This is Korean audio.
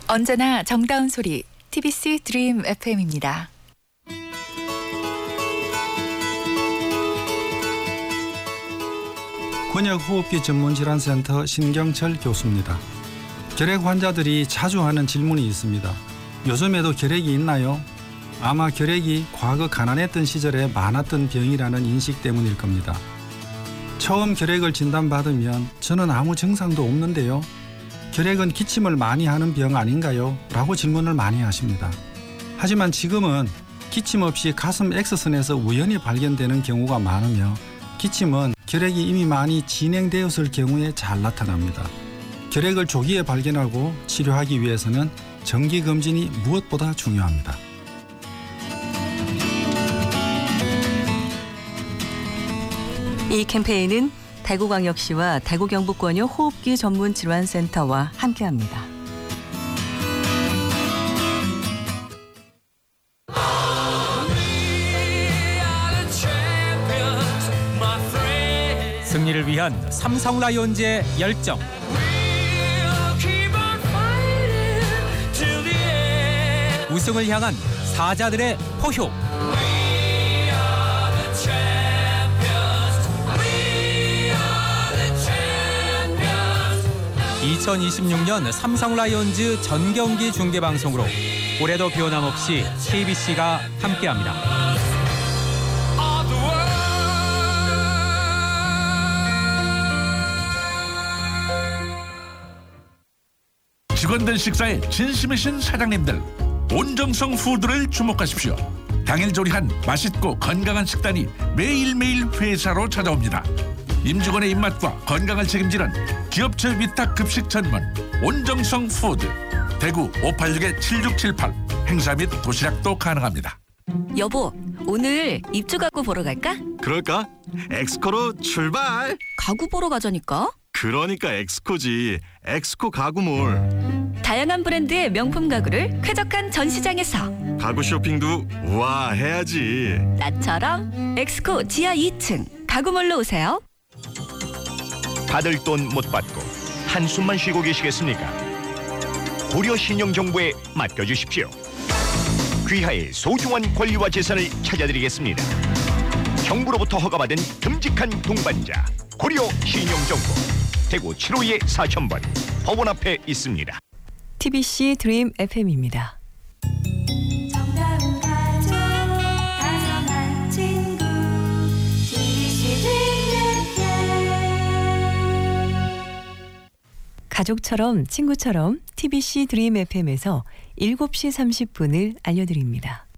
언제나 정다운 소리 TBC 드림 FM입니다. 권역호흡기 전문질환센터 신경철 교수입니다. 결핵 환자들이 자주 하는 질문이 있습니다. 요즘에도 결핵이 있나요? 아마 결핵이 과거 가난했던 시절에 많았던 병이라는 인식 때문일 겁니다. 처음 결핵을 진단받으면 저는 아무 증상도 없는데요. 결핵은 기침을 많이 하는 병 아닌가요? 라고 질문을 많이 하십니다. 하지만 지금은 기침 없이 가슴 X선에서 우연히 발견되는 경우가 많으며 기침은 결핵이 이미 많이 진행되었을 경우에 잘 나타납니다. 결핵을 조기에 발견하고 치료하기 위해서는 정기검진이 무엇보다 중요합니다. 이 캠페인은 대구광역시와 대구경북권역 호흡기 전문질환센터와 함께합니다. 승리를 위한 삼성 라이온즈의 열정. 우승을 향한 사자들의 포효. 2026년 삼성 라이온즈 전경기 중계방송으로 올해도 변함없이 TBC가 함께합니다. 직원들 식사에 진심이신 사장님들, 온정성 푸드를 주목하십시오. 당일 조리한 맛있고 건강한 식단이 매일매일 회사로 찾아옵니다. 임직원의 입맛과 건강을 책임지는 기업체 위탁 급식 전문 온정성 푸드. 대구 586-7678 행사 및 도시락도 가능합니다. 여보, 오늘 입주 가구 보러 갈까? 그럴까? 엑스코로 출발! 가구 보러 가자니까. 그러니까 엑스코지. 엑스코 가구몰. 다양한 브랜드의 명품 가구를 쾌적한 전시장에서. 가구 쇼핑도 우와 해야지. 나처럼 엑스코 지하 2층 가구몰로 오세요. 받을 돈 못 받고 한숨만 쉬고 계시겠습니까? 고려 신용정보에 맡겨주십시오. 귀하의 소중한 권리와 재산을 찾아드리겠습니다. 정부로부터 허가받은 듬직한 동반자 고려 신용정보. 대구 752의 4000번 법원 앞에 있습니다. TBC 드림 FM입니다. 정다운 가족, 다정한 친구, TBC 드림 FM. 가족처럼 친구처럼 TBC 드림 FM에서 7시 30분을 알려드립니다.